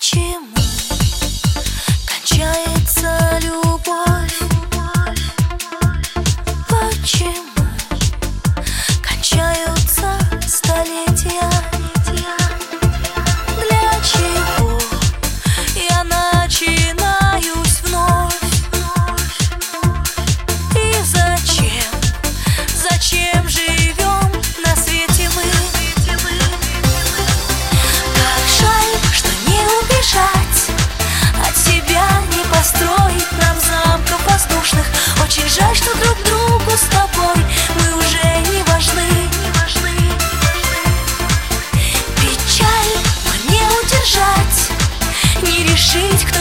Почему кончается любовь? Почему кончаются столетия? Для чего я начинаюсь вновь? И зачем живем на свете мы? Как жаль, что не убежать от себя, не построить нам замков воздушных. Очень жаль, что друг другу с тобой мы уже не важны. Печаль, но не удержать, не решить, кто